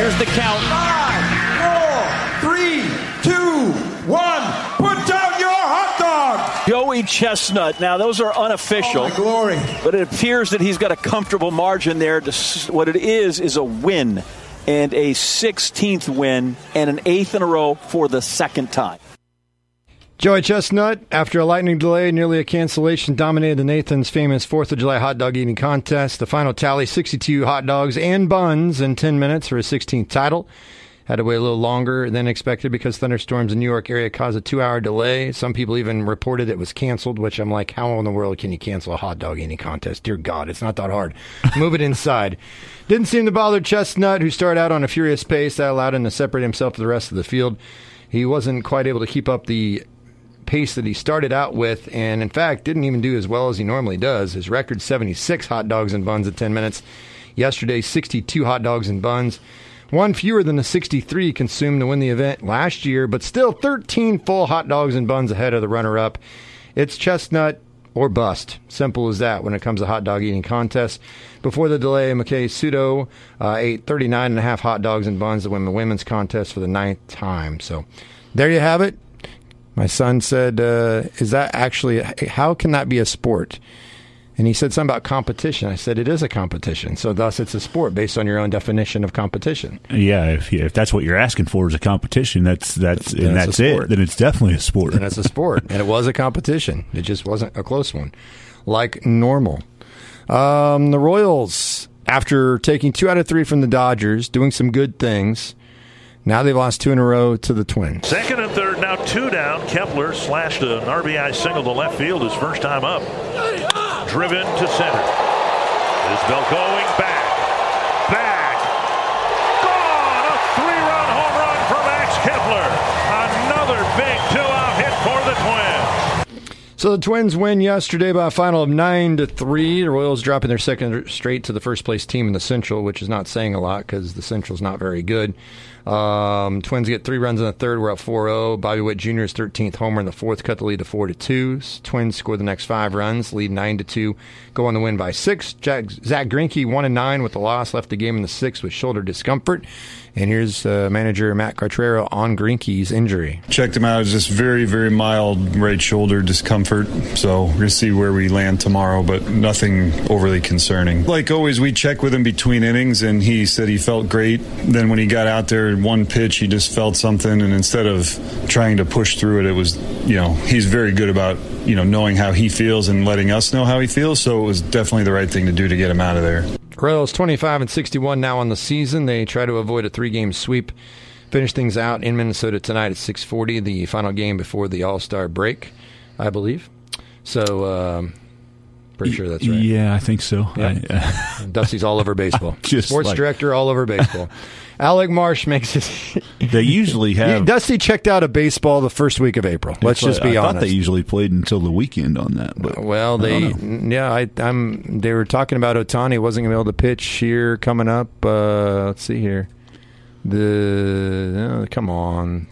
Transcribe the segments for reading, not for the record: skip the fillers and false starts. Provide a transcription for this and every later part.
Here's the count. 5, 4, 3, 2, 1. Put down your hot dog. Joey Chestnut. Now, those are unofficial. Oh, my glory. But it appears that he's got a comfortable margin there. What it is a win, and a 16th win, and an 8th in a row for the second time. Joey Chestnut, after a lightning delay, nearly a cancellation, dominated the Nathan's famous 4th of July hot dog eating contest. The final tally, 62 hot dogs and buns in 10 minutes for his 16th title. Had to wait a little longer than expected because thunderstorms in the New York area caused a 2-hour delay. Some people even reported it was canceled, which I'm like, how in the world can you cancel a hot dog eating contest? Dear God, it's not that hard. Move it inside. Didn't seem to bother Chestnut, who started out on a furious pace that allowed him to separate himself from the rest of the field. He wasn't quite able to keep up the pace that he started out with, and in fact didn't even do as well as he normally does. His record, 76 hot dogs and buns at 10 minutes. Yesterday, 62 hot dogs and buns. One fewer than the 63 consumed to win the event last year, but still 13 full hot dogs and buns ahead of the runner-up. It's Chestnut or bust. Simple as that when it comes to hot dog eating contests. Before the delay, McKay Sudo ate 39 and a half hot dogs and buns to win the women's contest for the 9th time. So there you have it. My son said, is that actually, how can that be a sport? And he said something about competition. I said, it is a competition. So thus it's a sport based on your own definition of competition. Yeah, if that's what you're asking for is a competition, that's it, then it's definitely a sport. And it's a sport. And it was a competition. It just wasn't a close one, like normal. The Royals, after taking 2 out of 3 from the Dodgers, doing some good things, now they've lost 2 in a row to the Twins. Second and third, now 2 down. Kepler slashed an RBI single to left field his first time up. Driven to center. Isbell going back. Gone! A 3-run home run for Max Kepler. Another big 2-out hit for the Twins. So the Twins win yesterday by a final of 9-3. The Royals dropping their second straight to the first place team in the Central, which is not saying a lot because the Central's not very good. Twins get 3 runs in the third. We're up 4-0. Bobby Witt Jr.'s 13th homer in the fourth cut the lead to 4-2. Twins score the next 5 runs, lead 9-2. Go on to win by 6. Zach Greinke 1-9 with the loss, left the game in the 6th with shoulder discomfort. And here's manager Matt Cartrero on Greinke's injury. Checked him out. It's just very, very mild right shoulder discomfort. So we're going to see where we land tomorrow, but nothing overly concerning. Like always, we check with him between innings, and he said he felt great. Then when he got out there, one pitch, he just felt something, and instead of trying to push through it, it was, he's very good about, knowing how he feels and letting us know how he feels. So it was definitely the right thing to do to get him out of there. Royals 25-61 now on the season. They try to avoid a 3-game sweep. Finish things out in Minnesota tonight at 6:40, the final game before the All-Star break, I believe. So, pretty sure that's right. Yeah, I think so. Yeah. Dusty's all over baseball. Sports director all over baseball. Alec Marsh makes it. They usually have. Dusty checked out of baseball the first week of April. Let's just be honest. I thought they usually played until the weekend on that. But well, they were talking about Ohtani wasn't going to be able to pitch here coming up. Let's see here. Come on,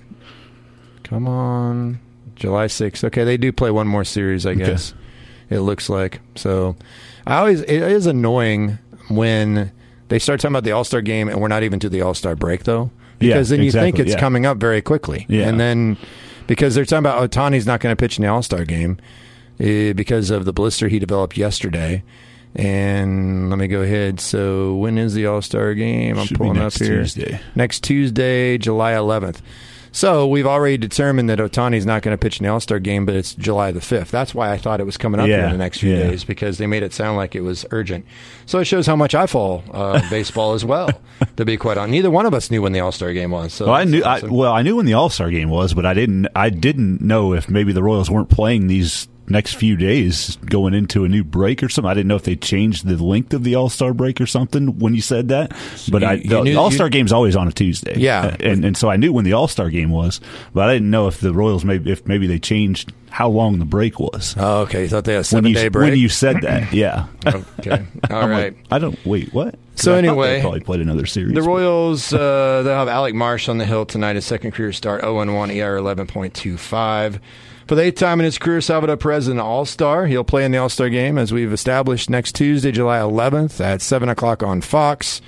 July 6th. Okay, they do play one more series, I guess. It looks like so. It is annoying when they start talking about the All-Star game and we're not even to the All-Star break, though. Because then you think it's coming up very quickly. Yeah. And then because they're talking about Ohtani's not going to pitch in the All-Star game because of the blister he developed yesterday. And let me go ahead. So when is the All-Star game? I'm pulling up here. Tuesday. Next Tuesday, July 11th. So we've already determined that Ohtani's not going to pitch in the All-Star game, but it's July the 5th. That's why I thought it was coming up in the next few days, because they made it sound like it was urgent. So it shows how much I follow baseball as well, to be quite honest. Neither one of us knew when the All-Star game was. So I knew when the All-Star game was, but I didn't know if maybe the Royals weren't playing these next few days going into a new break or something. I didn't know if they changed the length of the All-Star break or something when you said that. But the All-Star game's always on a Tuesday. Yeah. And so I knew when the All-Star game was, but I didn't know if the Royals maybe they changed how long the break was. Oh, okay. You thought they had a 7-day break? When you said that, yeah. Okay. All right. Wait, what? So anyway, they probably played another series. The Royals, they'll have Alec Marsh on the hill tonight, his second career start, 0-1, ER 11.25. For the 8th time in his career, Salvador Perez is an All-Star. He'll play in the All-Star game, as we've established, next Tuesday, July 11th at 7 o'clock on Fox.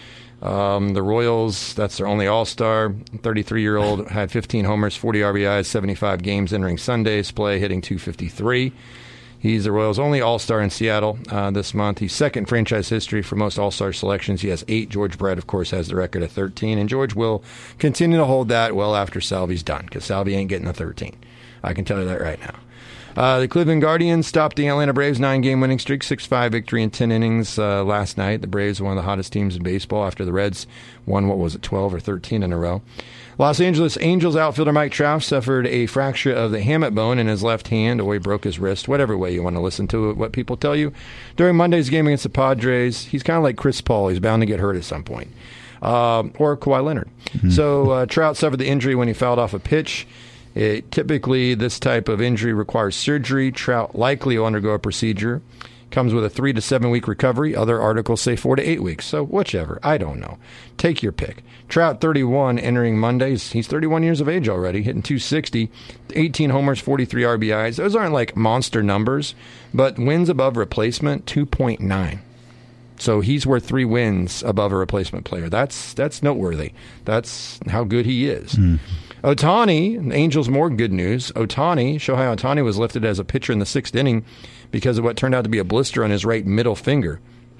The Royals, that's their only All-Star. 33-year-old had 15 homers, 40 RBIs, 75 games entering Sunday's play, hitting .253. He's the Royals' only All-Star in Seattle this month. He's second in franchise history for most All-Star selections. He has 8. George Brett, of course, has the record of 13. And George will continue to hold that well after Salvi's done, because Salvi ain't getting the 13. I can tell you that right now. The Cleveland Guardians stopped the Atlanta Braves' 9-game winning streak, 6-5 victory in 10 innings last night. The Braves are one of the hottest teams in baseball after the Reds won, 12 or 13 in a row. Los Angeles Angels outfielder Mike Trout suffered a fracture of the hamate bone in his left hand, or he broke his wrist, whatever way you want to listen to it, what people tell you. During Monday's game against the Padres, he's kind of like Chris Paul. He's bound to get hurt at some point. Or Kawhi Leonard. Mm-hmm. So Trout suffered the injury when he fouled off a pitch. Typically, this type of injury requires surgery. Trout likely will undergo a procedure. Comes with a 3 to 7 week recovery. Other articles say 4 to 8 weeks. So whichever. I don't know. Take your pick. Trout, 31, entering Mondays. He's 31 years of age already, hitting .260, 18 homers, 43 RBIs. Those aren't like monster numbers, but wins above replacement, 2.9. So he's worth 3 wins above a replacement player. That's noteworthy. That's how good he is. Ohtani, Angels more good news. Shohei Ohtani was lifted as a pitcher in the 6th inning because of what turned out to be a blister on his right middle finger.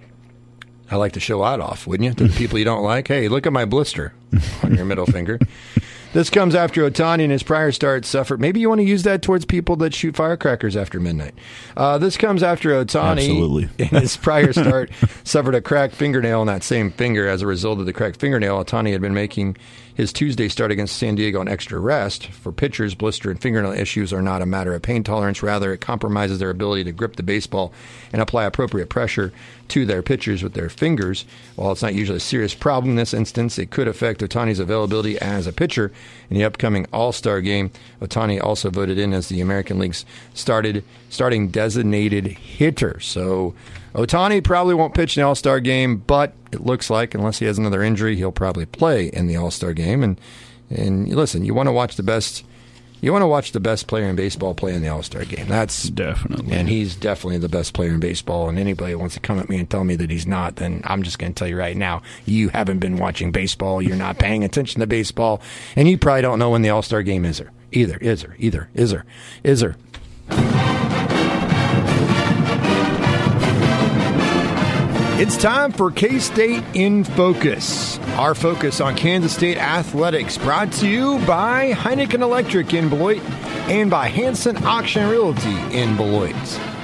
I like to show that off, wouldn't you? To the people you don't like. Hey, look at my blister on your middle finger. This comes after Ohtani in his prior start suffered. Maybe you want to use that towards people that shoot firecrackers after midnight. This comes after Ohtani in his prior start suffered a cracked fingernail on that same finger. As a result of the cracked fingernail, Ohtani had been making his Tuesday start against San Diego on extra rest. For pitchers, blister and fingernail issues are not a matter of pain tolerance. Rather, it compromises their ability to grip the baseball and apply appropriate pressure to their pitchers with their fingers. While it's not usually a serious problem in this instance, it could affect Ohtani's availability as a pitcher in the upcoming All-Star game. Ohtani also voted in as the American League's starting designated hitter. So Ohtani probably won't pitch in the All-Star game, but it looks like, unless he has another injury, he'll probably play in the All-Star game. And listen, you want to watch the best. You want to watch the best player in baseball play in the All-Star game. That's definitely, and he's definitely the best player in baseball. And anybody who wants to come at me and tell me that he's not, then I'm just going to tell you right now, you haven't been watching baseball. You're not paying attention to baseball, and you probably don't know when the All-Star game is. It's time for K-State in Focus. Our focus on Kansas State athletics, brought to you by Heineken Electric in Beloit and by Hanson Auction Realty in Beloit.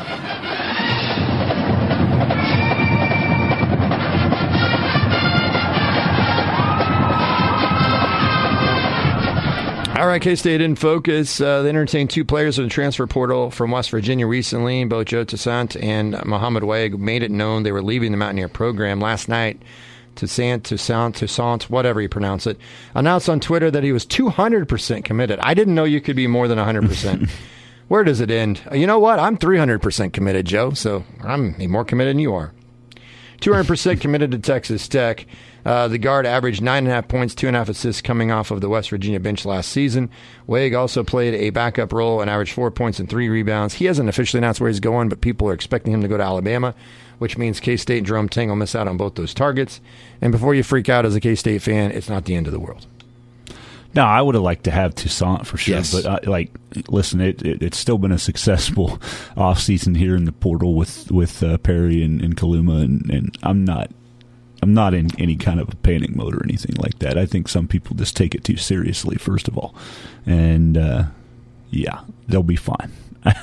All right, K-State in Focus. They entertained 2 players in the transfer portal from West Virginia recently. Both Joe Toussaint and Mohamed Wague made it known they were leaving the Mountaineer program last night. Toussaint, whatever you pronounce it, announced on Twitter that he was 200% committed. I didn't know you could be more than 100%. Where does it end? You know what? I'm 300% committed, Joe, so I'm more committed than you are. 200% committed to Texas Tech. The guard averaged 9.5 points, 2.5 assists coming off of the West Virginia bench last season. Wague also played a backup role and averaged 4 points and 3 rebounds. He hasn't officially announced where he's going, but people are expecting him to go to Alabama, which means K-State and Jerome Tang will miss out on both those targets. And before you freak out as a K-State fan, it's not the end of the world. No, I would have liked to have Toussaint for sure. Yes. But, listen, it's still been a successful offseason here in the portal with Perry and Kaluma, and I'm not in any kind of a panic mode or anything like that. I think some people just take it too seriously, first of all. And, they'll be fine.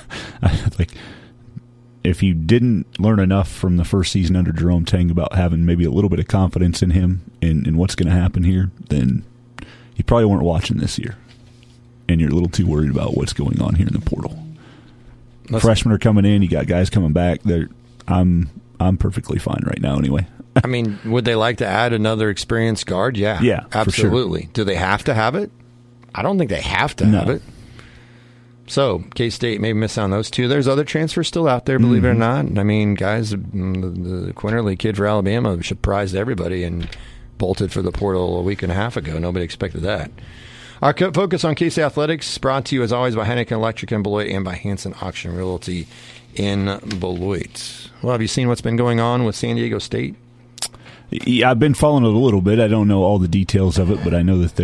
If you didn't learn enough from the first season under Jerome Tang about having maybe a little bit of confidence in him and what's going to happen here, then you probably weren't watching this year. And you're a little too worried about what's going on here in the portal. Freshmen are coming in. You got guys coming back. I'm perfectly fine right now anyway. I mean, would they like to add another experienced guard? Yeah, absolutely. Sure. Do they have to have it? I don't think they have to have it. So, K-State may miss on those 2. There's other transfers still out there, believe it or not. I mean, guys, the Quinterly kid for Alabama surprised everybody and bolted for the portal a week and a half ago. Nobody expected that. Our focus on K-State athletics brought to you, as always, by Heineken Electric in Beloit and by Hanson Auction Realty in Beloit. Well, have you seen what's been going on with San Diego State? Yeah, I've been following it a little bit. I don't know all the details of it, but I know that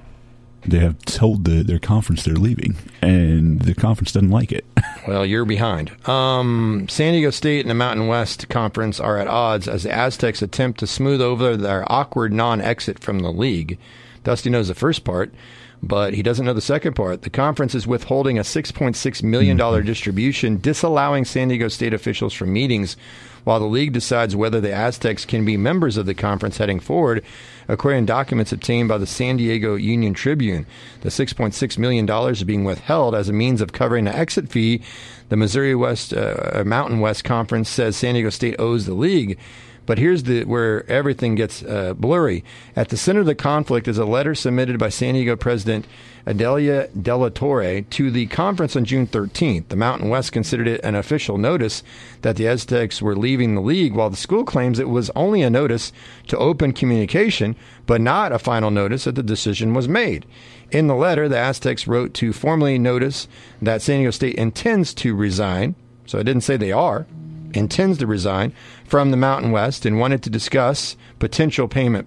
they have told their conference they're leaving, and the conference doesn't like it. Well, you're behind. San Diego State and the Mountain West Conference are at odds as the Aztecs attempt to smooth over their awkward non-exit from the league. Dusty knows the first part, but he doesn't know the second part. The conference is withholding a $6.6 million distribution, disallowing San Diego State officials from meetings, while the league decides whether the Aztecs can be members of the conference heading forward, according to documents obtained by the San Diego Union Tribune. The $6.6 million is being withheld as a means of covering the exit fee the Missouri Mountain West Conference says San Diego State owes the league. But here's where everything gets blurry. At the center of the conflict is a letter submitted by San Diego President Adelia Della Torre to the conference on June 13th. The Mountain West considered it an official notice that the Aztecs were leaving the league, while the school claims it was only a notice to open communication, but not a final notice that the decision was made. In the letter, the Aztecs wrote to formally notice that San Diego State intends to resign. So it didn't say they are. Intends to resign from the Mountain West and wanted to discuss potential payment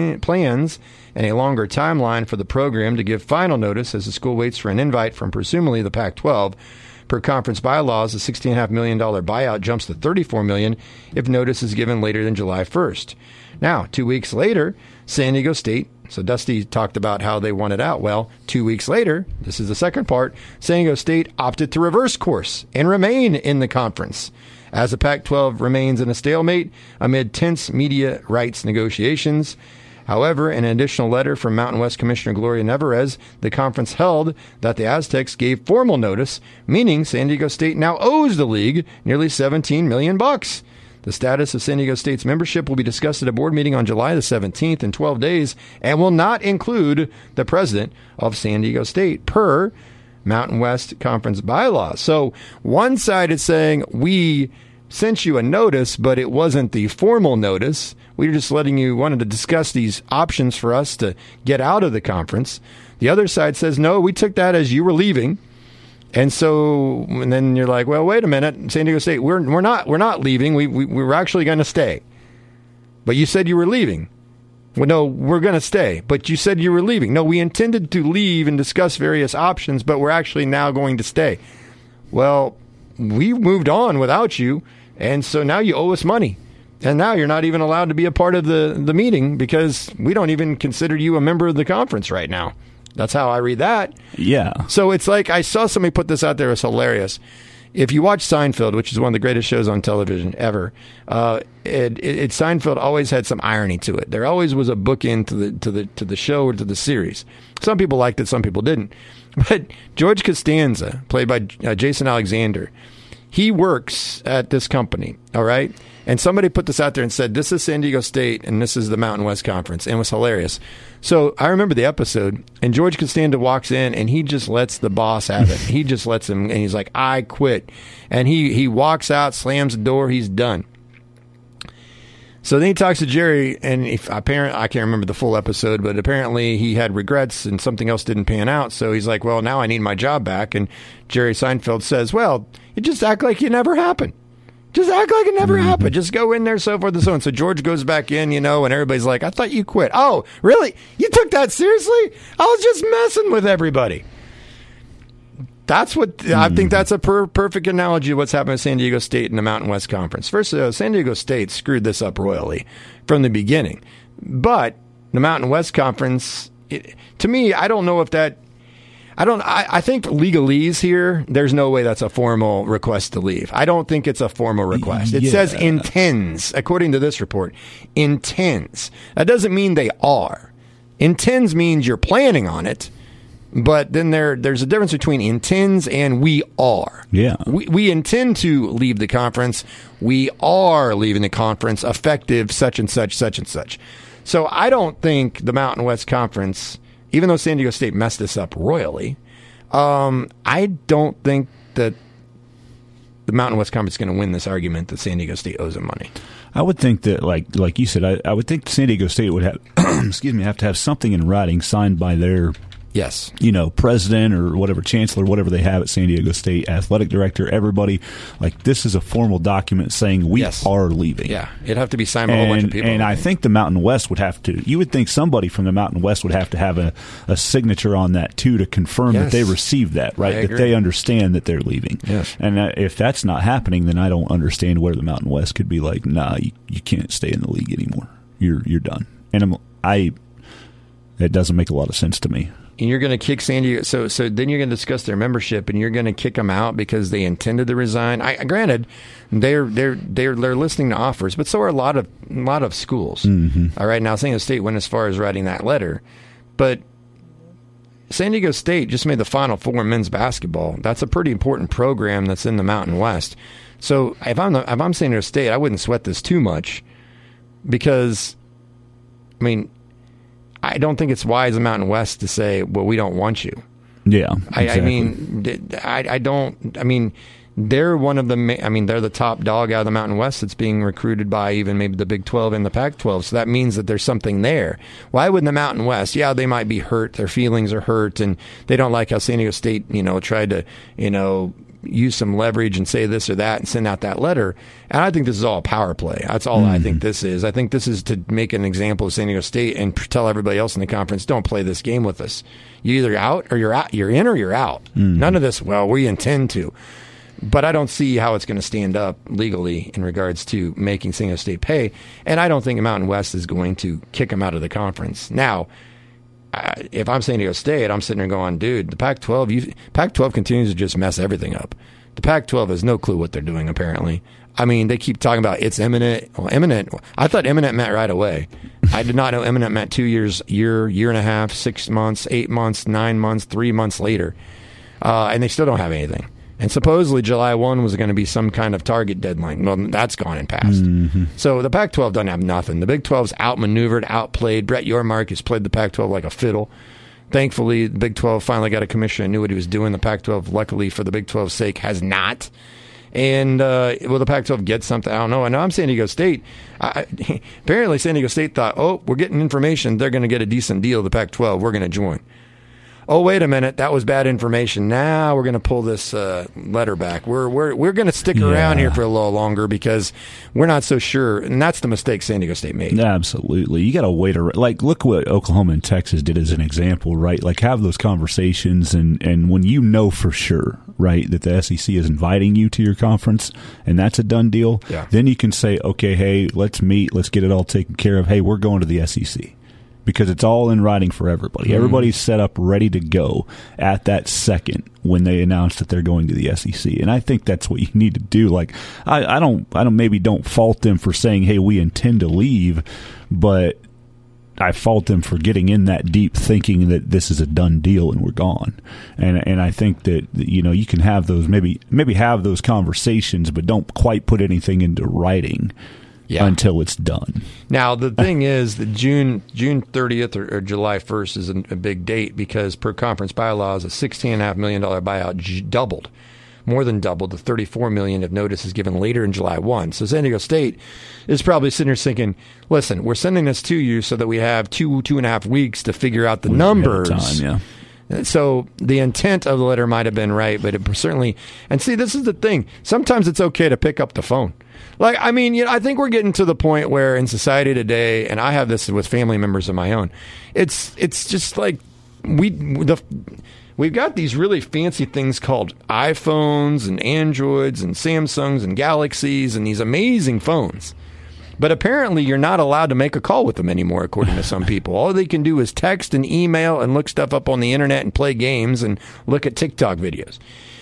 plans and a longer timeline for the program to give final notice as the school waits for an invite from presumably the Pac-12. Per conference bylaws, the $16.5 million buyout jumps to $34 million if notice is given later than July 1st. Now, 2 weeks later, San Diego State, so Dusty talked about how they wanted out. Well, 2 weeks later, this is the second part, San Diego State opted to reverse course and remain in the conference, as the Pac-12 remains in a stalemate amid tense media rights negotiations. However, in an additional letter from Mountain West Commissioner Gloria Nevarez, the conference held that the Aztecs gave formal notice, meaning San Diego State now owes the league nearly $17 million. The status of San Diego State's membership will be discussed at a board meeting on July the 17th in 12 days and will not include the president of San Diego State, per Mountain West Conference bylaws. So one side is saying, we sent you a notice, but it wasn't the formal notice. We were just wanted to discuss these options for us to get out of the conference. The other side says, no, we took that as you were leaving. And then you're like, well, wait a minute, San Diego State, we're not leaving. We were actually going to stay. But you said you were leaving. Well, no, we're going to stay. But you said you were leaving. No, we intended to leave and discuss various options, but we're actually now going to stay. Well, we moved on without you, and so now you owe us money. And now you're not even allowed to be a part of the meeting because we don't even consider you a member of the conference right now. That's how I read that. Yeah. So it's like, I saw somebody put this out there. It's hilarious. If you watch Seinfeld, which is one of the greatest shows on television ever, Seinfeld always had some irony to it. There always was a bookend to the show or to the series. Some people liked it, some people didn't. But George Costanza, played by Jason Alexander, he works at this company, all right? And somebody put this out there and said, this is San Diego State and this is the Mountain West Conference. And it was hilarious. So I remember the episode, and George Costanza walks in and he just lets the boss have it. He just lets him, and he's like, I quit. And he walks out, slams the door, he's done. So then he talks to Jerry, and I can't remember the full episode, but apparently he had regrets and something else didn't pan out. So he's like, well, now I need my job back. And Jerry Seinfeld says, well, you just act like it never happened. Just act like it never happened. Just go in there, so forth and so on. So George goes back in, and everybody's like, I thought you quit. Oh, really? You took that seriously? I was just messing with everybody. That's what I think. That's a perfect analogy of what's happened to San Diego State in the Mountain West Conference. First of all, San Diego State screwed this up royally from the beginning. But the Mountain West Conference, to me, I don't know if that... I think legalese here, there's no way that's a formal request to leave. I don't think it's a formal request. It says intends, according to this report. Intends. That doesn't mean they are. Intends means you're planning on it, but then there's a difference between intends and we are. Yeah. We intend to leave the conference. We are leaving the conference effective such and such, such and such. So I don't think the Mountain West Conference... Even though San Diego State messed this up royally, I don't think that the Mountain West Conference is going to win this argument that San Diego State owes them money. I would think that, like you said, I would think San Diego State would have, have to have something in writing signed by their Yes. President or whatever, chancellor, whatever they have at San Diego State, athletic director, everybody, like, this is a formal document saying we are leaving. Yeah, it'd have to be signed by a whole bunch of people. And I think the Mountain West would have to, you would think somebody from the Mountain West would have to have a signature on that, too, to confirm that they received that, right? That they understand that they're leaving. Yes. And if that's not happening, then I don't understand where the Mountain West could be like, nah, you can't stay in the league anymore. You're done. And it doesn't make a lot of sense to me. And you're going to kick San Diego. So then you're going to discuss their membership, and you're going to kick them out because they intended to resign. Granted, they're listening to offers, but so are a lot of schools. Mm-hmm. All right, now San Diego State went as far as writing that letter, but San Diego State just made the Final Four in men's basketball. That's a pretty important program that's in the Mountain West. So if I'm San Diego State, I wouldn't sweat this too much because, I mean, I don't think it's wise in Mountain West to say, well, we don't want you. Yeah, exactly. I mean, they're one of the, they're the top dog out of the Mountain West that's being recruited by even maybe the Big 12 and the Pac-12. So that means that there's something there. Why wouldn't the Mountain West? Yeah, they might be hurt. Their feelings are hurt, and they don't like how San Diego State, tried to, use some leverage and say this or that and send out that letter. And I think this is all a power play. That's all I think this is. I think this is to make an example of San Diego State and tell everybody else in the conference, don't play this game with us. You're either out or you're out. You're in or you're out. None of this, well, we intend to. But I don't see how it's going to stand up legally in regards to making San Diego State pay. And I don't think Mountain West is going to kick them out of the conference. Now, if I'm San Diego State, I'm sitting there going, dude, the Pac-12 continues to just mess everything up. The Pac-12 has no clue what they're doing, apparently. I mean, they keep talking about it's imminent. Well, imminent. I thought imminent meant right away. I did not know imminent meant 2 years, year and a half, 6 months, 8 months, 9 months, 3 months later. And they still don't have anything. And supposedly July 1 was going to be some kind of target deadline. Well, that's gone and passed. Mm-hmm. So the Pac-12 doesn't have nothing. The Big 12's outmaneuvered, outplayed. Brett Yormark has played the Pac-12 like a fiddle. Thankfully, the Big 12 finally got a commissioner and knew what he was doing. The Pac-12, luckily for the Big 12's sake, has not. And will the Pac-12 get something? I don't know. I know I'm San Diego State. Apparently, San Diego State thought, we're getting information. They're going to get a decent deal, the Pac-12. We're going to join. Oh, wait a minute, that was bad information. Now we're going to pull this letter back. We're going to stick around here for a little longer because we're not so sure. And that's the mistake San Diego State made. Absolutely. You got to wait. Look what Oklahoma and Texas did as an example, right? Like, have those conversations, and when you know for sure, right, that the SEC is inviting you to your conference, and that's a done deal, then you can say, okay, hey, let's meet, let's get it all taken care of. Hey, we're going to the SEC. Because it's all in writing for everybody. Everybody's set up ready to go at that second when they announce that they're going to the SEC. And I think that's what you need to do. Like, I don't fault them for saying, hey, we intend to leave, but I fault them for getting in that deep thinking that this is a done deal and we're gone. And I think that, you can have those, maybe have those conversations, but don't quite put anything into writing. Until it's done. Now, the thing is that June 30th or July 1st is a big date because per conference bylaws, a $16.5 million buyout more than doubled. The $34 million of notice is given later in July 1. So San Diego State is probably sitting there thinking, listen, we're sending this to you so that we have 2.5 weeks to figure out the numbers. So the intent of the letter might have been right, but it certainly, and see, this is the thing. Sometimes it's okay to pick up the phone. Like, I mean, I think we're getting to the point where in society today, and I have this with family members of my own, it's just like we've got these really fancy things called iPhones and Androids and Samsungs and Galaxies and these amazing phones. But apparently you're not allowed to make a call with them anymore, according to some people. All they can do is text and email and look stuff up on the internet and play games and look at TikTok videos.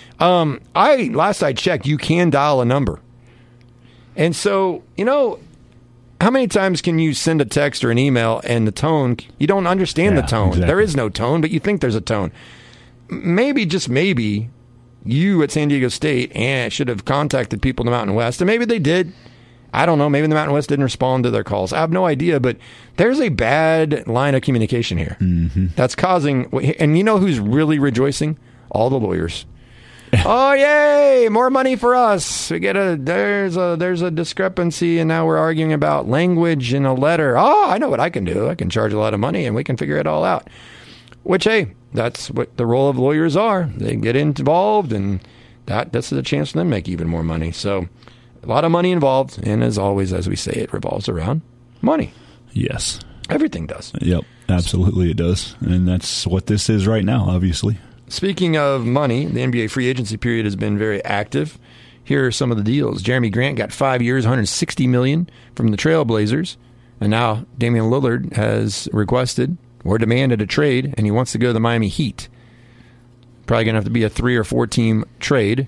Last I checked, you can dial a number. And so, how many times can you send a text or an email and the tone, you don't understand the tone. Exactly. There is no tone, but you think there's a tone. Maybe, just maybe, you at San Diego State should have contacted people in the Mountain West, and maybe they did. I don't know. Maybe the Mountain West didn't respond to their calls. I have no idea, but there's a bad line of communication here. Mm-hmm. That's causing, and you know who's really rejoicing? All the lawyers. Oh, yay, more money for us. There's a discrepancy, and now we're arguing about language in a letter. Oh, I know what I can do. I can charge a lot of money, and we can figure it all out. Which, hey, that's what the role of lawyers are. They get involved, and that's a chance for them to make even more money. So a lot of money involved, and as always, as we say, it revolves around money. Yes. Everything does. Yep, absolutely it does. And that's what this is right now, obviously. Speaking of money, the NBA free agency period has been very active. Here are some of the deals. Jeremy Grant got 5 years, $160 million from the Trailblazers. And now Damian Lillard has requested or demanded a trade, and he wants to go to the Miami Heat. Probably going to have to be a 3 or 4 team trade,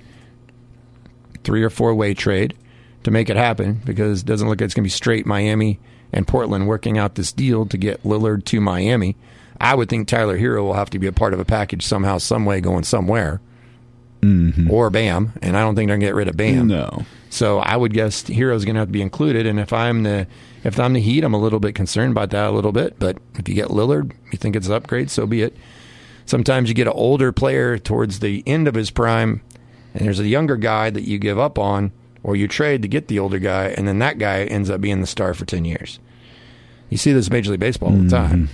3 or 4 way trade to make it happen, because it doesn't look like it's going to be straight Miami and Portland working out this deal to get Lillard to Miami. I would think Tyler Hero will have to be a part of a package somehow, some way, going somewhere. Mm-hmm. Or Bam, and I don't think they're going to get rid of Bam. No. So I would guess Hero's going to have to be included, and if I'm the Heat, I'm a little bit concerned about that a little bit, but if you get Lillard, you think it's an upgrade, so be it. Sometimes you get an older player towards the end of his prime, and there's a younger guy that you give up on, or you trade to get the older guy, and then that guy ends up being the star for 10 years. You see this in Major League Baseball all the time.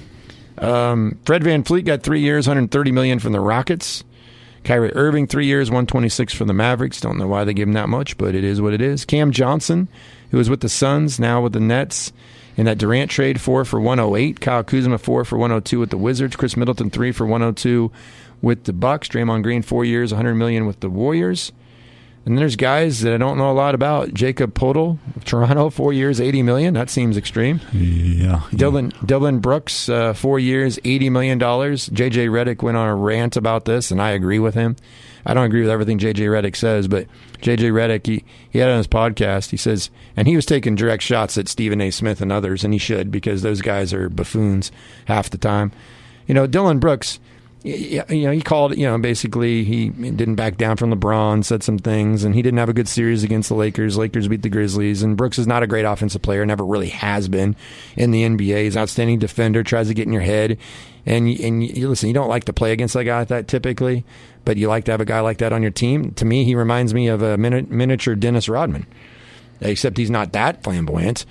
Fred VanVleet got 3 years, $130 million from the Rockets. Kyrie Irving, 3 years, $126 for the Mavericks. Don't know why they gave him that much, but it is what it is. Cam Johnson, who was with the Suns, now with the Nets. In that Durant trade, 4 for $108. Kyle Kuzma, 4 for $102 with the Wizards. Chris Middleton, 3 for $102 with the Bucks. Draymond Green, 4 years, $100 million with the Warriors. And then there's guys that I don't know a lot about. Jacob Poeltl of Toronto, 4 years, $80 million. That seems extreme. Yeah. Dylan Brooks, 4 years, $80 million. J.J. Redick went on a rant about this, and I agree with him. I don't agree with everything J.J. Redick says, but J.J. Redick, he had on his podcast, he says, and he was taking direct shots at Stephen A. Smith and others, and he should, because those guys are buffoons half the time. Dylan Brooks, he called, basically he didn't back down from LeBron, said some things, and he didn't have a good series against the Lakers. Lakers beat the Grizzlies, and Brooks is not a great offensive player, never really has been in the NBA. He's an outstanding defender, tries to get in your head, and you listen, you don't like to play against a guy like that typically, but you like to have a guy like that on your team. To me, he reminds me of a miniature Dennis Rodman, except he's not that flamboyant.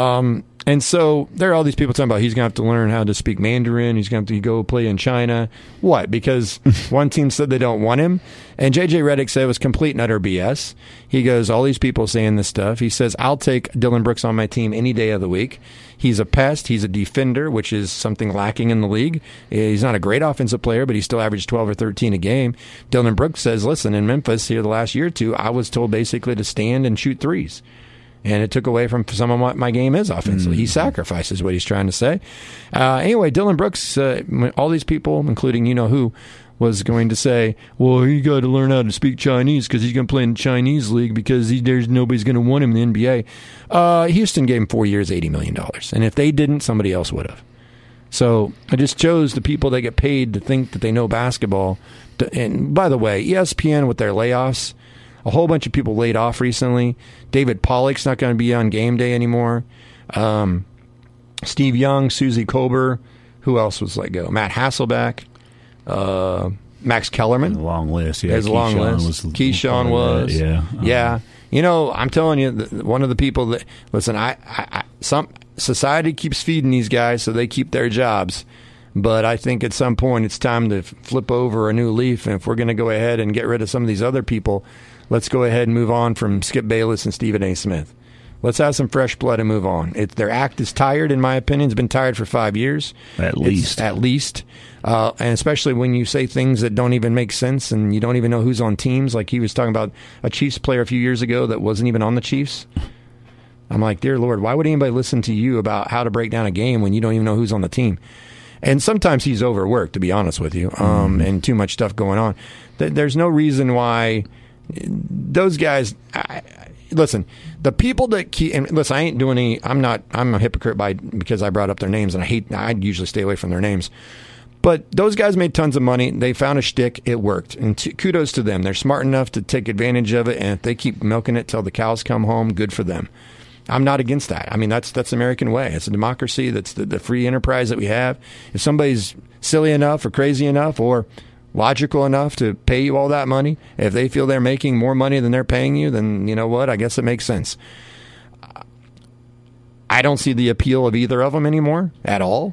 And so there are all these people talking about he's going to have to learn how to speak Mandarin. He's going to have to go play in China. What? Because one team said they don't want him. And J.J. Redick said it was complete and utter BS. He goes, all these people saying this stuff. He says, I'll take Dylan Brooks on my team any day of the week. He's a pest. He's a defender, which is something lacking in the league. He's not a great offensive player, but he still averaged 12 or 13 a game. Dylan Brooks says, listen, in Memphis here the last year or two, I was told basically to stand and shoot threes. And it took away from some of what my game is offensively. He sacrifices what he's trying to say. Anyway, Dylan Brooks, all these people, including you-know-who, was going to say, well, you got to learn how to speak Chinese because he's going to play in the Chinese league because there's nobody's going to want him in the NBA. Houston gave him 4 years, $80 million. And if they didn't, somebody else would have. So I just chose the people that get paid to think that they know basketball. And by the way, ESPN with their layoffs, a whole bunch of people laid off recently. David Pollock's not going to be on game day anymore. Steve Young, Susie Kolber. Who else was let go? Matt Hasselbeck. Max Kellerman. A long list. Yeah, there's a long list. Keyshawn was. Yeah. Yeah. I'm telling you, one of the people that, listen, some society keeps feeding these guys so they keep their jobs. But I think at some point it's time to flip over a new leaf. And if we're going to go ahead and get rid of some of these other people, let's go ahead and move on from Skip Bayless and Stephen A. Smith. Let's have some fresh blood and move on. Their act is tired, in my opinion. It's been tired for 5 years. At least. And especially when you say things that don't even make sense and you don't even know who's on teams. Like he was talking about a Chiefs player a few years ago that wasn't even on the Chiefs. I'm like, dear Lord, why would anybody listen to you about how to break down a game when you don't even know who's on the team? And sometimes he's overworked, to be honest with you, and too much stuff going on. There's no reason why those guys. Listen, the people that keep. And listen, I ain't doing any. I'm a hypocrite because I brought up their names, and I usually stay away from their names. But those guys made tons of money. They found a shtick. It worked, and kudos to them. They're smart enough to take advantage of it, and if they keep milking it till the cows come home, good for them. I'm not against that. I mean, that's the American way. It's a democracy. That's the free enterprise that we have. If somebody's silly enough or crazy enough or logical enough to pay you all that money, if they feel they're making more money than they're paying you, then you know what? I guess it makes sense. I don't see the appeal of either of them anymore at all.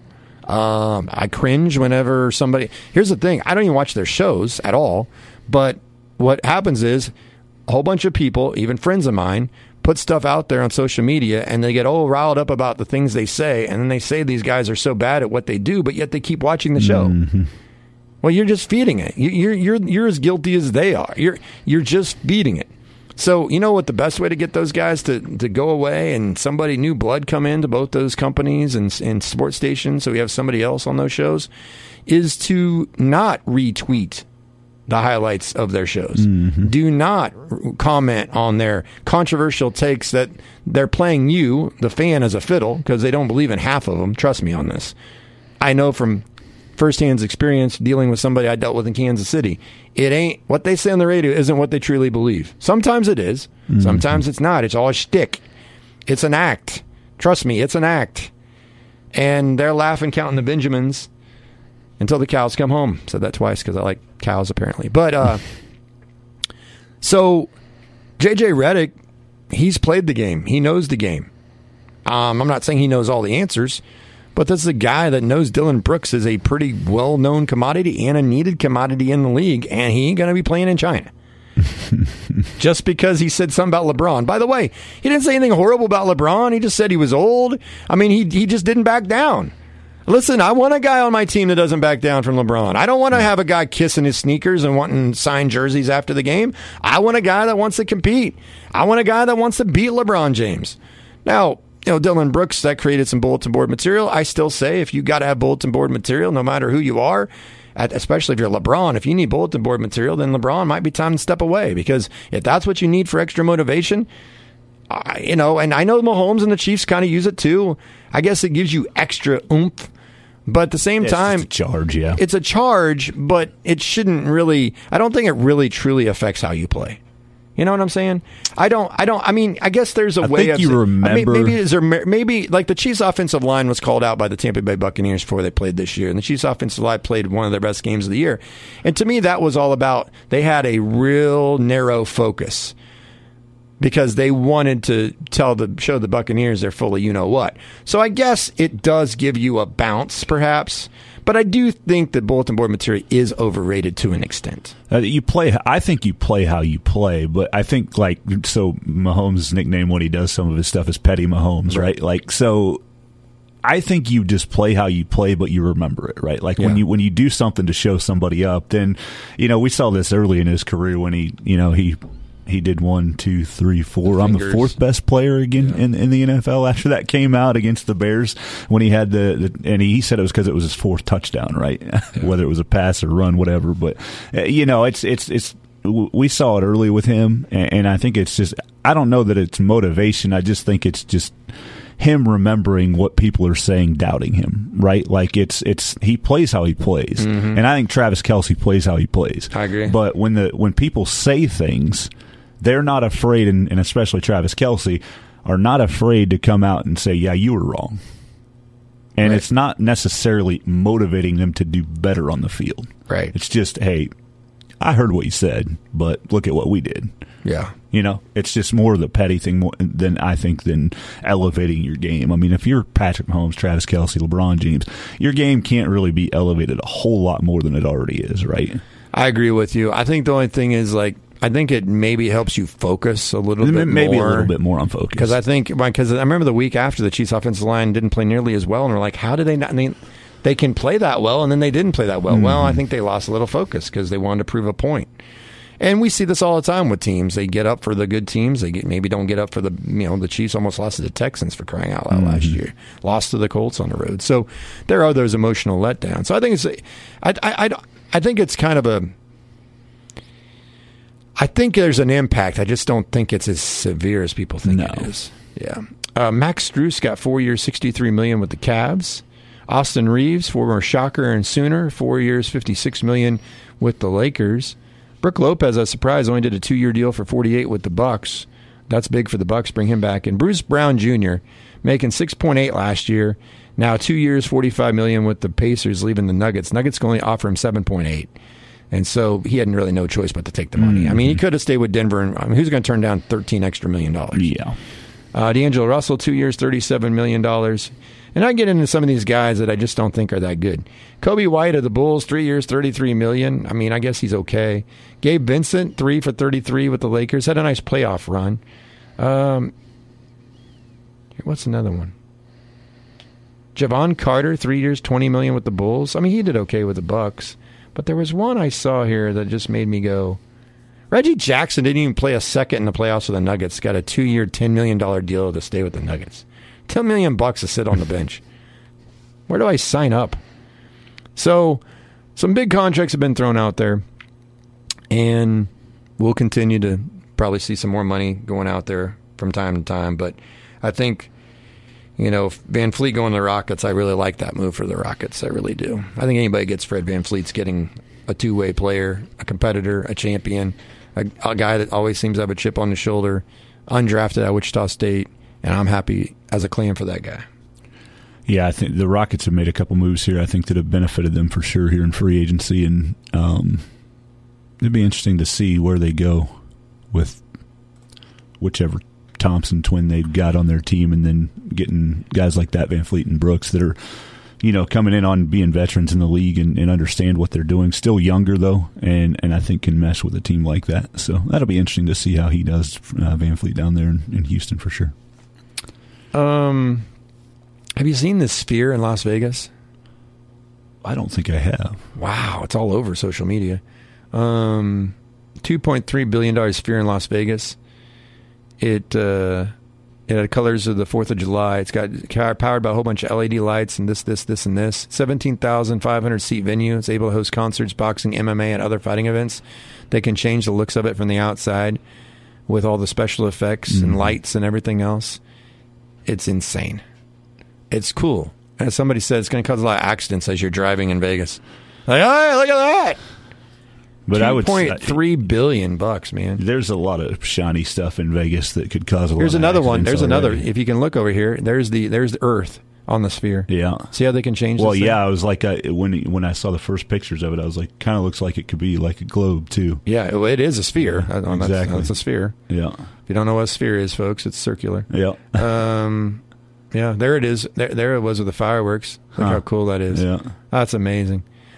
I cringe whenever somebody... Here's the thing. I don't even watch their shows at all. But what happens is a whole bunch of people, even friends of mine, put stuff out there on social media, and they get all riled up about the things they say, and then they say these guys are so bad at what they do, but yet they keep watching the show. Mm-hmm. Well, you're just feeding it. You're as guilty as they are. You're just feeding it. So you know what the best way to get those guys to go away and somebody new blood come into both those companies and sports stations, so we have somebody else on those shows, is to not retweet the highlights of their shows. Mm-hmm. Do not comment on their controversial takes that they're playing you, the fan, as a fiddle, because they don't believe in half of them. Trust me on this. I know from firsthand experience dealing with somebody I dealt with in Kansas City. It ain't what they say on the radio isn't what they truly believe. Sometimes it is. Mm-hmm. Sometimes it's not. It's all a shtick. It's an act. Trust me, it's an act. And they're laughing, counting the Benjamins until the cows come home. Said that twice because I like cows, apparently. But so J.J. Redick, he's played the game. He knows the game. I'm not saying he knows all the answers, but this is a guy that knows Dylan Brooks is a pretty well-known commodity and a needed commodity in the league, and he ain't going to be playing in China. Just because he said something about LeBron. By the way, he didn't say anything horrible about LeBron. He just said he was old. I mean, he just didn't back down. Listen, I want a guy on my team that doesn't back down from LeBron. I don't want to have a guy kissing his sneakers and wanting signed jerseys after the game. I want a guy that wants to compete. I want a guy that wants to beat LeBron James. Now, Dylan Brooks, that created some bulletin board material. I still say if you got to have bulletin board material, no matter who you are, especially if you're LeBron, if you need bulletin board material, then LeBron might be time to step away, because if that's what you need for extra motivation, and I know Mahomes and the Chiefs kind of use it too. I guess it gives you extra oomph. But at the same time, it's a charge, yeah. It's a charge, but it shouldn't really, I don't think it really truly affects how you play. You know what I'm saying? I mean, I guess there's a way of... you remember... Maybe like the Chiefs' offensive line was called out by the Tampa Bay Buccaneers before they played this year, and the Chiefs' offensive line played one of their best games of the year. And to me, that was all about, they had a real narrow focus because they wanted to show the Buccaneers they're full of you-know-what. So I guess it does give you a bounce, perhaps. But I do think that bulletin board material is overrated to an extent. I think you play how you play, but I think so Mahomes' nickname when he does some of his stuff is Petty Mahomes, right? So I think you just play how you play, but you remember it, right? When you do something to show somebody up, then we saw this early in his career when he did 1, 2, 3, 4. I'm the fourth best player again in the NFL after that came out against the Bears when he had and he said it was because it was his fourth touchdown, right? Yeah. Whether it was a pass or run, whatever. But it's we saw it early with him, and I think it's just, I don't know that it's motivation. I just think it's just him remembering what people are saying, doubting him, right? He plays how he plays, mm-hmm. and I think Travis Kelce plays how he plays. I agree. But when people say things, they're not afraid, and especially Travis Kelce, are not afraid to come out and say, yeah, you were wrong. And It's not necessarily motivating them to do better on the field. Right. It's just, hey, I heard what you said, but look at what we did. Yeah. It's just more of the petty thing than elevating your game. I mean, if you're Patrick Mahomes, Travis Kelce, LeBron James, your game can't really be elevated a whole lot more than it already is, right? I agree with you. I think the only thing is, I think it maybe helps you focus a little bit more. Maybe a little bit more on focus. Because I remember the week after the Chiefs offensive line didn't play nearly as well, and we're like, how did they not? They can play that well, and then they didn't play that well. Mm-hmm. Well, I think they lost a little focus because they wanted to prove a point. And we see this all the time with teams. They get up for the good teams. They maybe don't get up for the Chiefs almost lost to the Texans, for crying out loud, mm-hmm. last year. Lost to the Colts on the road. So there are those emotional letdowns. So I think I think it's kind of a... I think there's an impact. I just don't think it's as severe as people think it is. Yeah. Max Strus got 4 years, $63 million with the Cavs. Austin Reeves, former Shocker and Sooner, 4 years, $56 million with the Lakers. Brook Lopez, a surprise, only did a 2-year deal for $48 with the Bucks. That's big for the Bucks. Bring him back. And Bruce Brown Jr. making $6.8 last year. Now 2 years, $45 million with the Pacers, leaving the Nuggets. Nuggets can only offer him $7.8. And so he had really no choice but to take the money. Mm-hmm. I mean, he could have stayed with Denver. And who's going to turn down $13 extra million? Yeah. D'Angelo Russell, 2 years, $37 million. And I get into some of these guys that I just don't think are that good. Kobe White of the Bulls, 3 years, $33 million. I mean, I guess he's okay. Gabe Vincent, 3 for $33 with the Lakers. Had a nice playoff run. What's another one? Javon Carter, 3 years, $20 million with the Bulls. I mean, he did okay with the Bucks. But there was one I saw here that just made me go. Reggie Jackson didn't even play a second in the playoffs with the Nuggets. Got a 2-year, $10 million deal to stay with the Nuggets. $10 million to sit on the bench. Where do I sign up? So, some big contracts have been thrown out there, and we'll continue to probably see some more money going out there from time to time. But I think, Van Fleet going to the Rockets, I really like that move for the Rockets. I really do. I think anybody gets Fred Van Fleet's getting a two-way player, a competitor, a champion, a guy that always seems to have a chip on his shoulder, undrafted at Wichita State, and I'm happy as a Clam for that guy. Yeah, I think the Rockets have made a couple moves here, I think, that have benefited them for sure here in free agency, and it'd be interesting to see where they go with whichever Thompson twin they've got on their team, and then getting guys like that, Van Fleet and Brooks, that are coming in on being veterans in the league and understand what they're doing. Still younger, though, and I think can mesh with a team like that. So that'll be interesting to see how he does, Van Fleet, down there in Houston for sure. Have you seen the Sphere in Las Vegas? I don't think I have. Wow, it's all over social media. $2.3 billion Sphere in Las Vegas. It had colors of the 4th of July. It's got powered by a whole bunch of LED lights and this, and this. 17,500 seat venue. It's able to host concerts, boxing, MMA, and other fighting events. They can change the looks of it from the outside with all the special effects and lights and everything else. It's insane. It's cool. As somebody said, it's going to cause a lot of accidents as you're driving in Vegas. Like, hey, look at that. But $2.3 billion, man. There's a lot of shiny stuff in Vegas that could cause a lot of accidents. Here's another one. There's already. another. If you can look over here, there's the Earth on the Sphere. Yeah. See how they can change this Well, thing? yeah, I was like, when I saw the first pictures of it, I was like, kind of looks like it could be like a globe, too. Yeah, well, it is a sphere. Exactly. It's a sphere. Yeah. If you don't know what a sphere is, folks, it's circular. Yeah. Yeah, there it is. There it was with the fireworks. Look how cool that is. Yeah. That's amazing.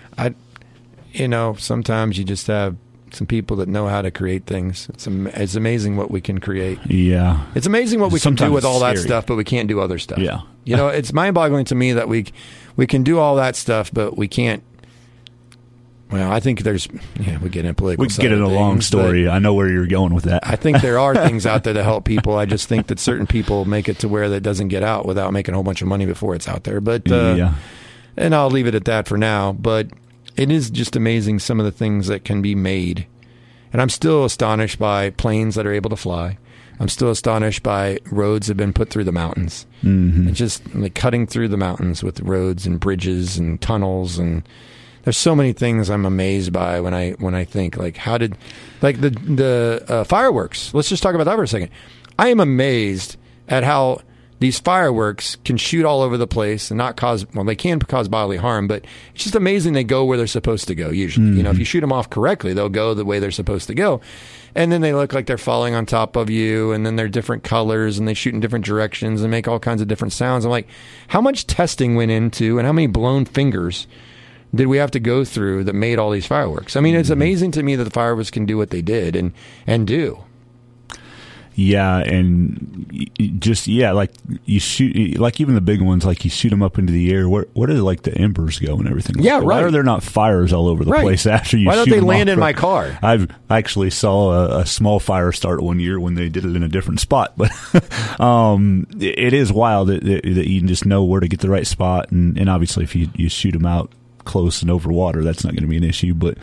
Sometimes you just have some people that know how to create things. It's amazing what we can create. Yeah. It's amazing what we can do with all that scary stuff, but we can't do other stuff. Yeah. It's mind-boggling to me that we can do all that stuff, but we can't. Well, I think we get in a political. We can get in a long story. I know where you're going with that. I think there are things out there to help people. I just think that certain people make it to where that doesn't get out without making a whole bunch of money before it's out there. But and I'll leave it at that for now. But it is just amazing some of the things that can be made. And I'm still astonished by planes that are able to fly. I'm still astonished by roads that have been put through the mountains. Mm-hmm. And just like cutting through the mountains with roads and bridges and tunnels, and there's so many things I'm amazed by when I think, like, how did, like, the fireworks. Let's just talk about that for a second. I am amazed at how these fireworks can shoot all over the place and not cause, well, they can cause bodily harm, but it's just amazing they go where they're supposed to go, usually. Mm-hmm. If you shoot them off correctly, they'll go the way they're supposed to go. And then they look like they're falling on top of you, and then they're different colors, and they shoot in different directions and make all kinds of different sounds. I'm like, how much testing went into, and how many blown fingers did we have to go through that made all these fireworks? I mean, it's amazing to me that the fireworks can do what they did and do. Yeah, and like you shoot, like even the big ones, like you shoot them up into the air. Where do like the embers go and everything? Yeah, right. Why are there not fires all over the place after you? Why don't shoot they them land off in my car? I've actually saw a small fire start one year when they did it in a different spot, but it is wild that you can just know where to get the right spot, and obviously if you shoot them out close and over water, that's not going to be an issue. But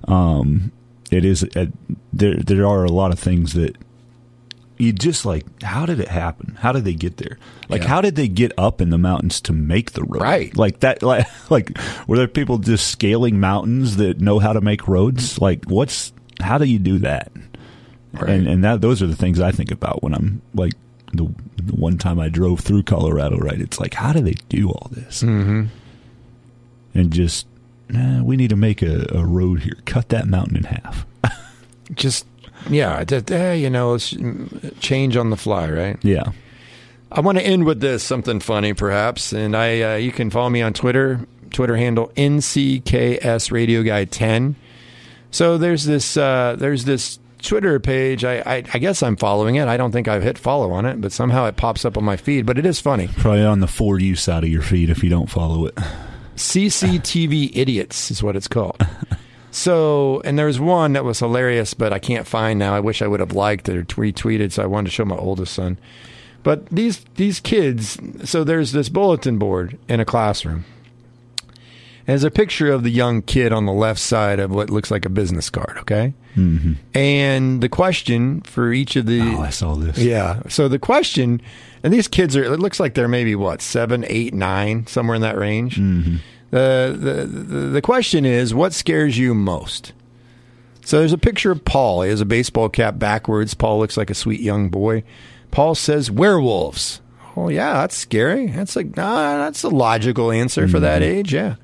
it is there are a lot of things that you just like, how did it happen? How did they get there? Like, how did they get up in the mountains to make the road? Right. Like that, like were there people just scaling mountains that know how to make roads? Like, how do you do that? Right. And those are the things I think about when I'm like, the one time I drove through Colorado, right? It's like, how do they do all this? Mm-hmm. And just, we need to make a road here. Cut that mountain in half. Just, it's change on the fly, right? Yeah. I want to end with this, something funny perhaps, and you can follow me on Twitter handle NCKS Radio Guy 10. So there's this Twitter page. I guess I'm following it. I don't think I've hit follow on it, but somehow it pops up on my feed. But it is funny. Probably on the For You side of your feed if you don't follow it. CCTV Idiots is what it's called. So, and there's one that was hilarious, but I can't find now. I wish I would have liked it or retweeted, so I wanted to show my oldest son. But these kids, so there's this bulletin board in a classroom. And there's a picture of the young kid on the left side of what looks like a business card, okay? Mm-hmm. And the question for each of the... Oh, I saw this. Yeah. So the question, and these kids it looks like they're maybe, 7, 8, 9, somewhere in that range. Mm-hmm. The question is, what scares you most? So there's a picture of Paul. He has a baseball cap backwards. Paul looks like a sweet young boy. Paul says werewolves. Oh, yeah, that's scary. That's that's a logical answer for that age, yeah.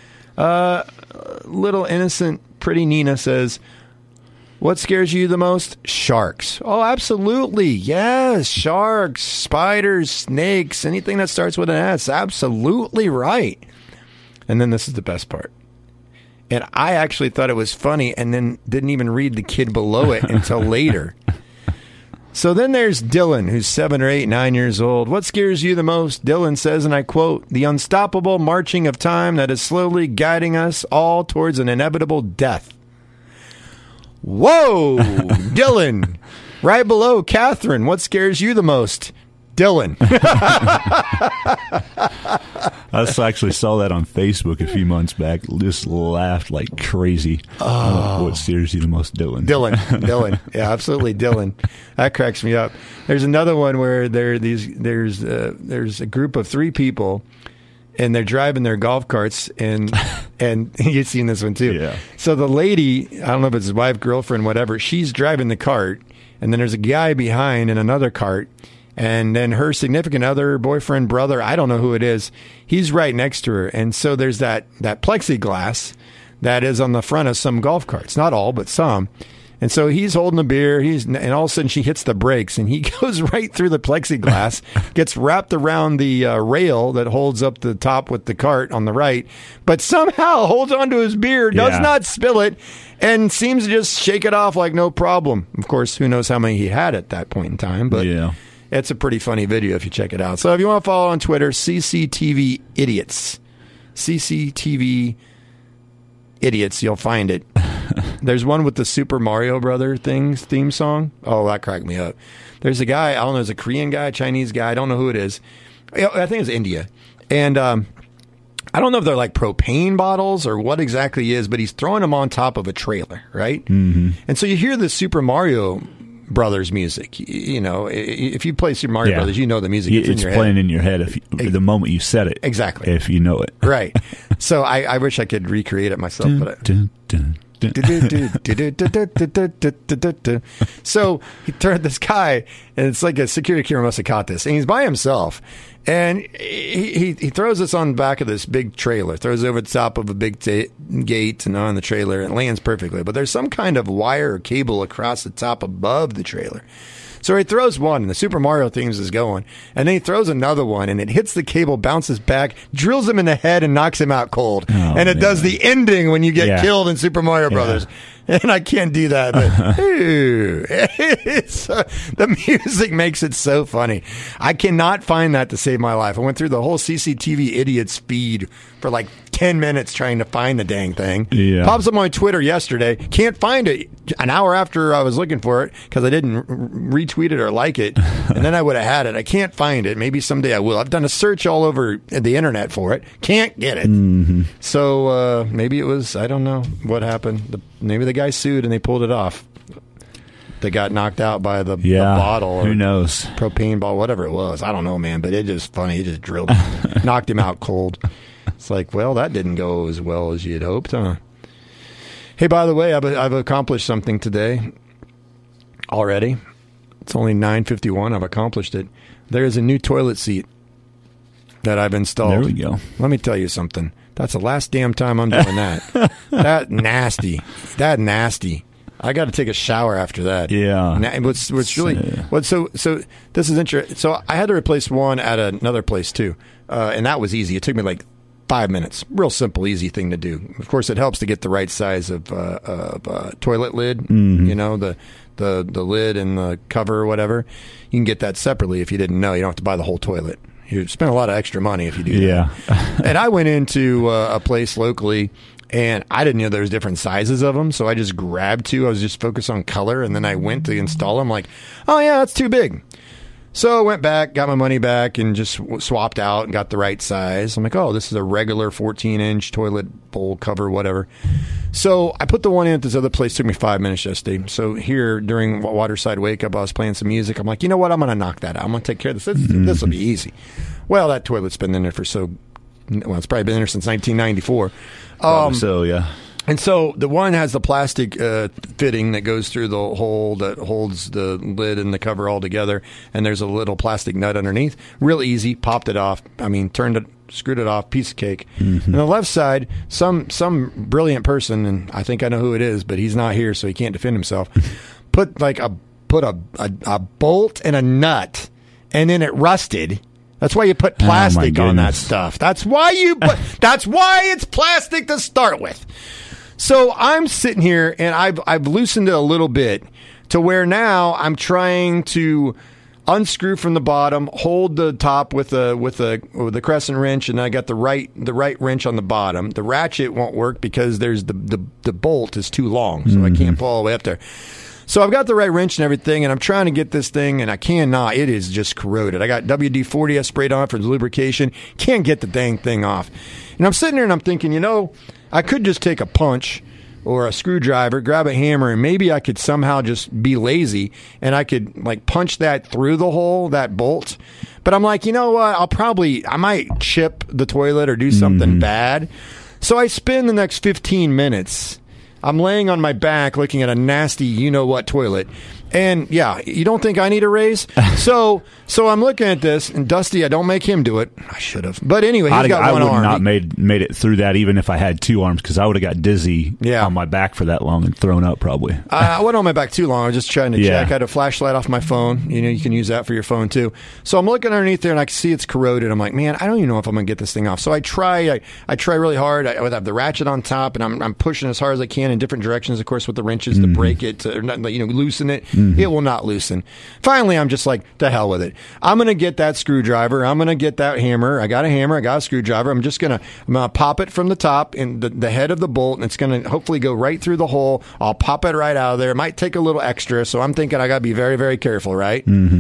Little innocent, pretty Nina says, what scares you the most? Sharks. Oh, absolutely. Yes, sharks, spiders, snakes, anything that starts with an S. Absolutely right. And then this is the best part. And I actually thought it was funny and then didn't even read the kid below it until later. So then there's Dylan, who's 7 or 8, 9 years old. What scares you the most? Dylan says, and I quote, the unstoppable marching of time that is slowly guiding us all towards an inevitable death. Whoa, Dylan. Right below Catherine, what scares you the most? Dylan. I actually saw that on Facebook a few months back. Just laughed like crazy. What scares you the most, Dylan? Dylan. Yeah, absolutely, Dylan. That cracks me up. There's another one where there's a group of 3 people, and they're driving their golf carts, and you've seen this one too. Yeah. So the lady, I don't know if it's his wife, girlfriend, whatever, she's driving the cart, and then there's a guy behind in another cart. And then her significant other, boyfriend, brother, I don't know who it is, he's right next to her. And so there's that plexiglass that is on the front of some golf carts. Not all, but some. And so he's holding a beer, and all of a sudden she hits the brakes, and he goes right through the plexiglass, gets wrapped around the rail that holds up the top with the cart on the right, but somehow holds onto his beer, does not spill it, and seems to just shake it off like no problem. Of course, who knows how many he had at that point in time, but... Yeah. It's a pretty funny video if you check it out. So if you want to follow on Twitter, CCTV Idiots. CCTV Idiots, you'll find it. There's one with the Super Mario Brother theme song. Oh, that cracked me up. There's a guy, I don't know, it's a Korean guy, Chinese guy, I don't know who it is. I think it's India. And I don't know if they're like propane bottles or what exactly it is, but he's throwing them on top of a trailer, right? Mm-hmm. And so you hear the Super Mario Brothers music. You know, if you play Super Mario Brothers, you know the music. It's playing in your head the moment you said it. Exactly. If you know it. Right. So I wish I could recreate it myself. So he turned this guy, and it's like a security camera must have caught this, and he's by himself. And he throws this on the back of this big trailer, throws it over the top of a big gate and on the trailer, and it lands perfectly. But there's some kind of wire or cable across the top above the trailer. So he throws one, and the Super Mario themes is going. And then he throws another one, and it hits the cable, bounces back, drills him in the head, and knocks him out cold. And it does the ending when you get killed in Super Mario Brothers. And I can't do that. But the music makes it so funny. I cannot find that to save my life. I went through the whole CCTV Idiots feed for like 10 minutes trying to find the dang thing. Yeah. Pops up on my Twitter yesterday. Can't find it an hour after I was looking for it because I didn't retweet it or like it. And then I would have had it. I can't find it. Maybe someday I will. I've done a search all over the internet for it. Can't get it. Mm-hmm. So maybe it was, I don't know what happened. Maybe the guy sued and they pulled it off. They got knocked out by the bottle. Or who knows? Propane bottle, whatever it was. I don't know, man. But it's just funny. He just drilled him, knocked him out cold. It's like, well, that didn't go as well as you'd hoped, huh? Hey, by the way, I've accomplished something today already. It's only 9:51. I've accomplished it. There is a new toilet seat that I've installed. There we go. Let me tell you something. That's the last damn time I'm doing that. That nasty. I got to take a shower after that. Yeah. And what's really so this is interesting. So I had to replace one at another place too, and that was easy. It took me like 5 minutes. Real simple, easy thing to do. Of course, it helps to get the right size of toilet lid. Mm-hmm. You know, the lid and the cover or whatever. You can get that separately if you didn't know. You don't have to buy the whole toilet. You spend a lot of extra money if you do that. And I went into a place locally, and I didn't know there was different sizes of them, so I just grabbed two. I was just focused on color, and then I went to install them like, oh, yeah, that's too big. So I went back, got my money back, and just swapped out and got the right size. I'm like, oh, this is a regular 14-inch toilet bowl cover, whatever. So I put the one in at this other place. It took me 5 minutes yesterday. So here, during Waterside Wake Up, I was playing some music. I'm like, you know what? I'm going to knock that out. I'm going to take care of this. This will be easy. Well, that toilet's been in there it's probably been in there since 1994. So, yeah. And so the one has the plastic fitting that goes through the hole that holds the lid and the cover all together, and there's a little plastic nut underneath. Real easy, popped it off. Screwed it off, piece of cake. Mm-hmm. And the left side, some brilliant person, and I think I know who it is, but he's not here, so he can't defend himself. Put a bolt and a nut, and then it rusted. That's why you put plastic on that stuff. That's why it's plastic to start with. So I'm sitting here, and I've loosened it a little bit to where now I'm trying to unscrew from the bottom, hold the top with the crescent wrench, and I got the right wrench on the bottom. The ratchet won't work because there's the bolt is too long, so I can't pull all the way up there. So I've got the right wrench and everything, and I'm trying to get this thing, and I cannot. It is just corroded. I got WD-40 I sprayed on for the lubrication. Can't get the dang thing off. And I'm sitting there and I'm thinking, I could just take a punch or a screwdriver, grab a hammer, and maybe I could somehow just be lazy and I could punch that through the hole, that bolt. But I'm like, you know what? I might chip the toilet or do something bad. So I spend the next 15 minutes. I'm laying on my back looking at a nasty you-know-what toilet. And, yeah, you don't think I need a raise? So I'm looking at this, and Dusty, I don't make him do it. I should have. But anyway, he's got one arm. I would not made it through that even if I had two arms, because I would have got dizzy on my back for that long and thrown up probably. I wasn't on my back too long. I was just trying to check. I had a flashlight off my phone. You can use that for your phone too. So I'm looking underneath there, and I can see it's corroded. I'm like, man, I don't even know if I'm going to get this thing off. So I try really hard. I would have the ratchet on top, and I'm pushing as hard as I can in different directions, of course, with the wrenches to break it, to loosen it. It will not loosen. Finally, I'm just like, the hell with it. I'm going to get that screwdriver. I'm going to get that hammer. I got a hammer. I got a screwdriver. I'm going to pop it from the top in the head of the bolt, and it's going to hopefully go right through the hole. I'll pop it right out of there. It might take a little extra, so I'm thinking I got to be very, very careful, right?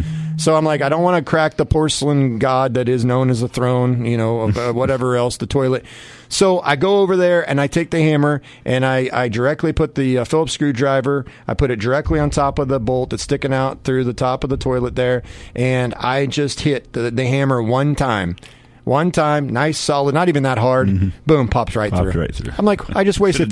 So I'm like, I don't want to crack the porcelain god that is known as a throne, whatever else, the toilet. So I go over there and I take the hammer and I directly put the Phillips screwdriver. I put it directly on top of the bolt that's sticking out through the top of the toilet there. And I just hit the hammer one time. One time, nice, solid, not even that hard. Boom, pops right through. I'm like, I just wasted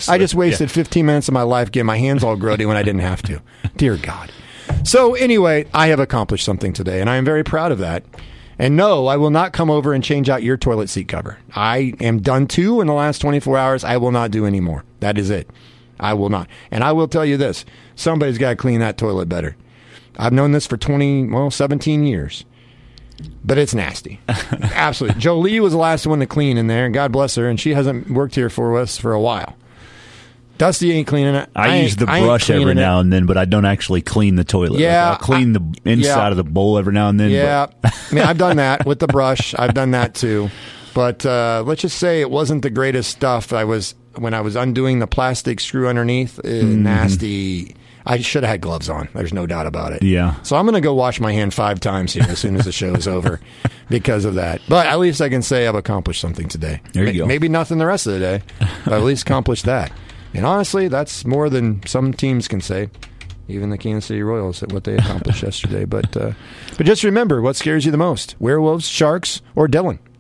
15 minutes of my life getting my hands all grody when I didn't have to. Dear God. So anyway, I have accomplished something today, and I am very proud of that. And no, I will not come over and change out your toilet seat cover. I am done too in the last 24 hours. I will not do any more. That is it. I will not. And I will tell you this. Somebody's got to clean that toilet better. I've known this for 17 years. But it's nasty. Absolutely. Jolie was the last one to clean in there, and God bless her, and she hasn't worked here for us for a while. Dusty ain't cleaning it. I use the brush every now and then, but I don't actually clean the toilet. Yeah, I'll clean the inside of the bowl every now and then. Yeah, I mean, I've done that with the brush. I've done that too. But let's just say it wasn't the greatest stuff. When I was undoing the plastic screw underneath, nasty. I should have had gloves on. There's no doubt about it. Yeah. So I'm going to go wash my hand 5 times here as soon as the show's over because of that. But at least I can say I've accomplished something today. There you go. Maybe nothing the rest of the day, but at least accomplished that. And honestly, that's more than some teams can say. Even the Kansas City Royals at what they accomplished yesterday. But just remember, what scares you the most? Werewolves, sharks, or Dylan?